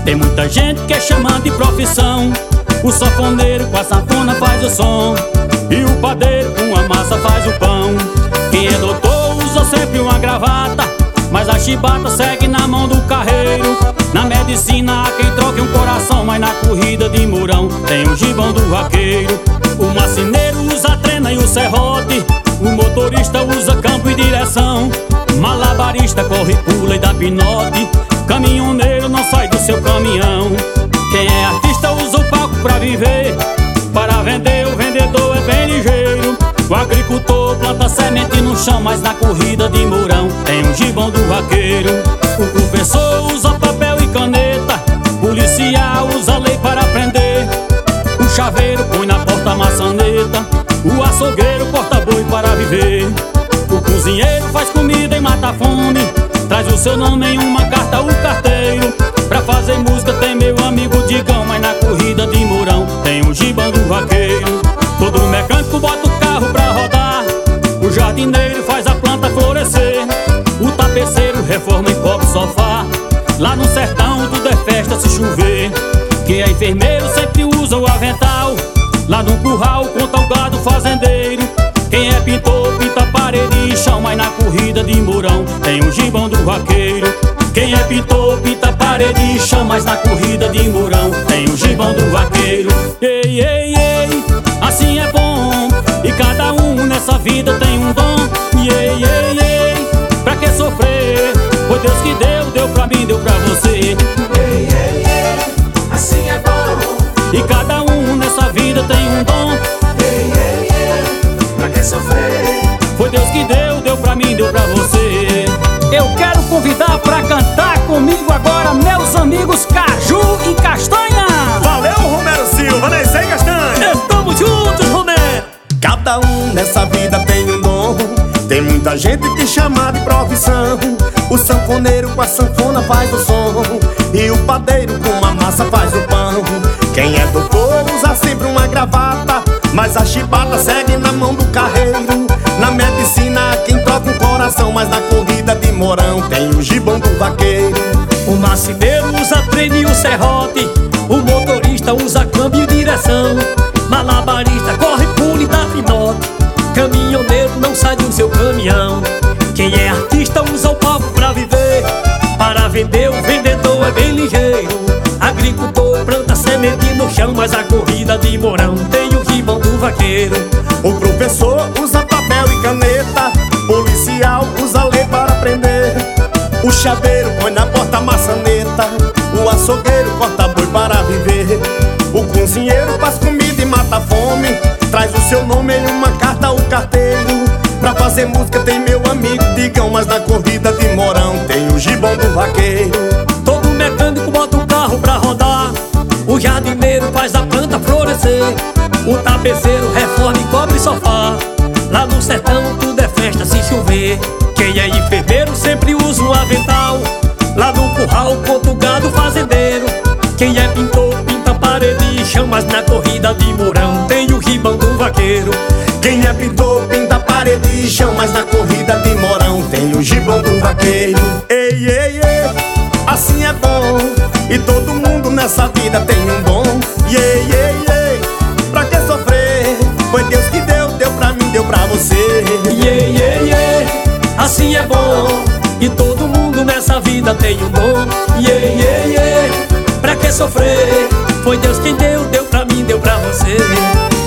Tem muita gente que é chamada de profissão. O sanfoneiro com a sanfona faz o som, e o padeiro com a massa faz o pão. Quem é doutor usa sempre uma gravata, mas a chibata segue na mão do carreiro. Na medicina há quem troque um coração, mas na corrida de Mourão tem o gibão do vaqueiro. O marceneiro usa a trena e o serrote, o motorista usa campo e direção. Malabarista corre, pula e dá pinote, caminhoneiro não sai do seu caminhão. Quem é artista usa o palco pra viver, para vender o vendedor é bem ligeiro. O agricultor planta semente no chão, mas na corrida de Mourão tem o gibão do vaqueiro. O professor usa papel e caneta, policial usa lei para prender. O chaveiro põe na porta a maçaneta, o açougueiro corta boi para viver. O cozinheiro faz comida e mata a fome, traz o seu nome em uma carta o carteiro. Pra fazer música tem meu amigo Digão, mas na corrida de Mourão tem o gibão do vaqueiro. Todo mecânico bota o carro pra rodar, o jardineiro faz a planta florescer, o tapeceiro reforma e cobre o sofá. Lá no sertão tudo é festa se chover. Quem é enfermeiro sempre usa o avental, lá no curral conta o gado fazendeiro. Quem é pintor pinta parede e chão, mas na corrida de Mourão tem o gibão do vaqueiro. Quem é pintor pinta parede e chão, mas na corrida de Mourão tem o gibão do vaqueiro. Ei, ei, ei, assim é bom, e cada um nessa vida tem um dom. Ei, ei, ei, pra que sofrer? Foi Deus que deu pra mim, deu pra você. Ei, ei, ei, assim é bom, e cada um nessa vida tem um dom. ei, ei, ei, pra que sofrer? Foi Deus que deu pra mim, deu pra você. Eu quero convidar pra cantar comigo agora meus amigos Caju e Castanha. Valeu, Romero Silva, Neycê e Castanha. Estamos juntos, Romero. Cada um nessa vida tem um dom, tem muita gente que chama de profissão. O sanfoneiro com a sanfona faz o som, e o padeiro com a massa faz o pão. Quem é doutor usa sempre uma gravata, mas a chibata segue na mão do carreiro. Na medicina há quem troca um coração, mas na corrida de Mourão tem o gibão do vaqueiro. O marceneiro usa trem e o serrote, o motorista usa câmbio e direção. Malabarista corre, pula e dá pinote, caminhoneiro não sai do seu caminhão. Quem é artista usa o palco pra viver, para vender o vendedor é bem ligeiro. Agricultor planta semente no chão, mas a corrida de Mourão tem o gibão do vaqueiro. O professor usa papel e caneta, policial usa lei para prender. O chaveiro põe na porta a maçaneta, o açougueiro corta boi para viver. O cozinheiro faz comida e mata a fome, traz o seu nome em uma carta o carteiro. Pra fazer música tem meu amigo Digão, mas na corrida de Mourão tem o gibão do vaqueiro. Todo mecânico bota o carro pra rodar, o jardineiro faz a planta florescer, o tapeceiro reforma e cobre sofá. Lá no sertão tudo é festa se chover. Quem é enfermeiro sempre usa um avental, lá no curral conta o gado fazendeiro. Quem é pintor pinta parede e chão, mas na corrida de Mourão tem o gibão do vaqueiro. Quem é pintor pinta parede e chão, mas na corrida de Mourão tem o gibão do vaqueiro. Ei, ei, ei, assim é bom, e todo mundo nessa vida tem um dom. Ei, ei, ei, pra que sofrer? Foi Deus que deu pra mim, deu pra você. Ei, ei, ei, assim é bom, e todo mundo nessa vida tem um dom. Ei, ei, ei, pra que sofrer? Foi Deus quem deu pra mim, deu pra você.